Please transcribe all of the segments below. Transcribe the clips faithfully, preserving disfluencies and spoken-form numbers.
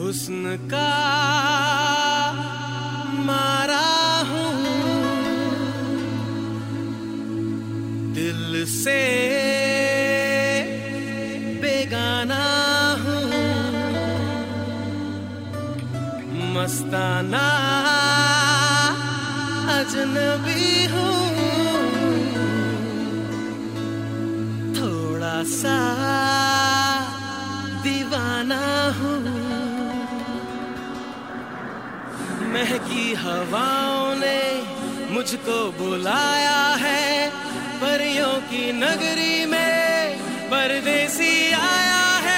हुस्न का मारा हूँ, दिल से बेगाना हूँ, मस्ताना अजनबी हूँ, थोड़ा सा दीवाना हूँ। महकी हवाओं ने मुझको बुलाया है, परियों की नगरी में परदेसी आया है।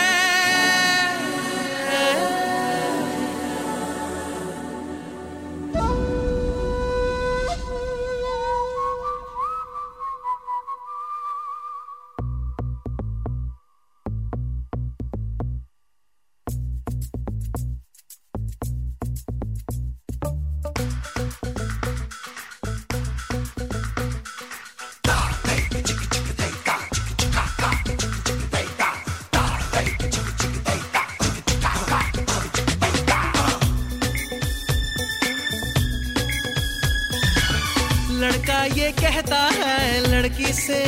लड़का ये कहता है लड़की से,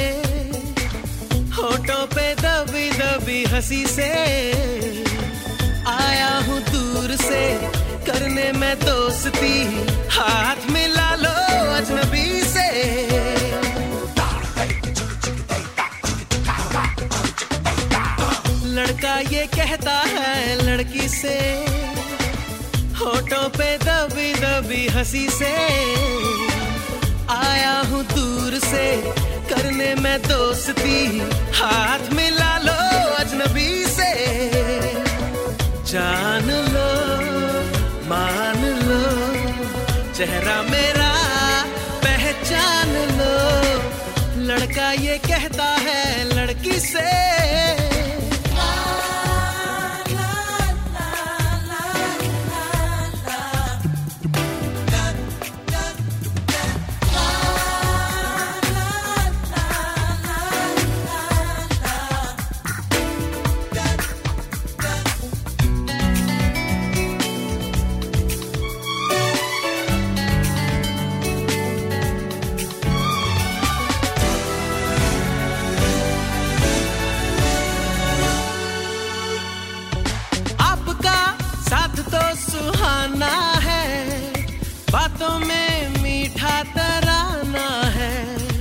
होठों पे दबी दबी हंसी से, आया हूँ दूर से करने में दोस्ती, हाथ मिला लो अजनबी से। लड़का ये कहता है लड़की से, होठों पे दबी दबी हंसी से, आया हूँ दूर से करने में दोस्ती, हाथ मिला लो अजनबी से। जान लो मान लो चेहरा मेरा पहचान लो, लड़का ये कहता है लड़की से। सुहाना है, बातों में मीठा तराना है,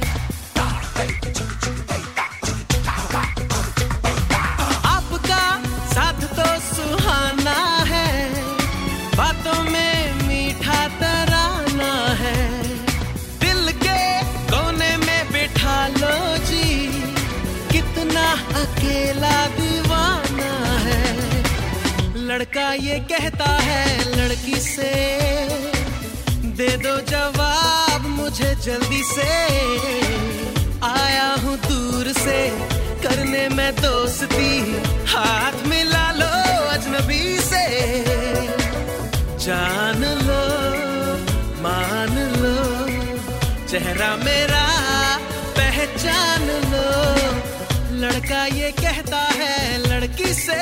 आपका साथ तो सुहाना है, बातों में मीठा तराना है, दिल के कोने में बिठा लो जी, कितना अकेला दीवाना है। लड़का ये कहता है लड़की से, दे दो जवाब मुझे जल्दी से, आया हूँ दूर से करने में दोस्ती, हाथ मिला लो अजनबी से। जान लो मान लो चेहरा मेरा पहचान लो, लड़का ये कहता है लड़की से।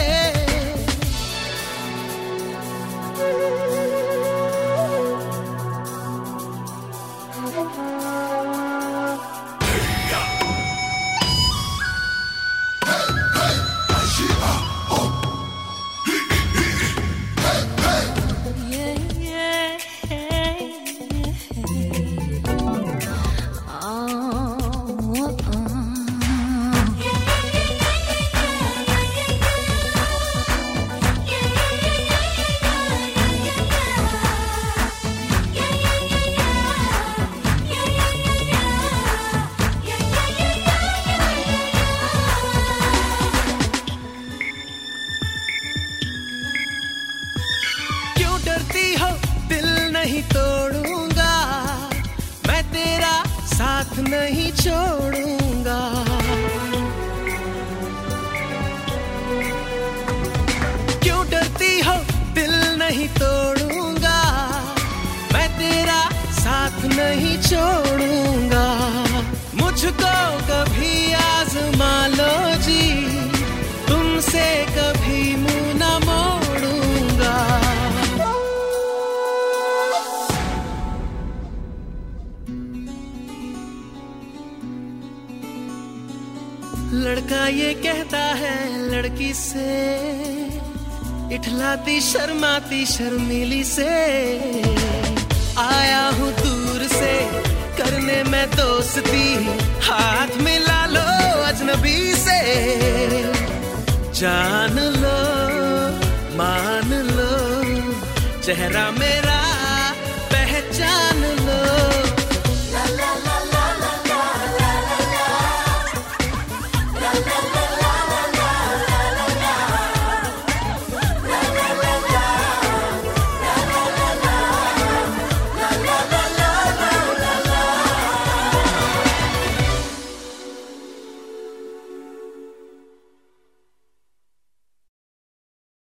नहीं तोड़ूंगा मैं तेरा साथ नहीं छोड़ूंगा, क्यों डरती हो दिल नहीं तोड़ूंगा मैं तेरा साथ नहीं छोड़ूंगा, मुझको कभी आजमा लो जी तुमसे कभी मुंह न मोड़ूंगा। लड़का ये कहता है लड़की से, इठलाती शर्माती शर्मीली से, आया हूँ दूर से करने में दोस्ती, हाथ मिला लो अजनबी से, जान लो मान लो चेहरा मेरा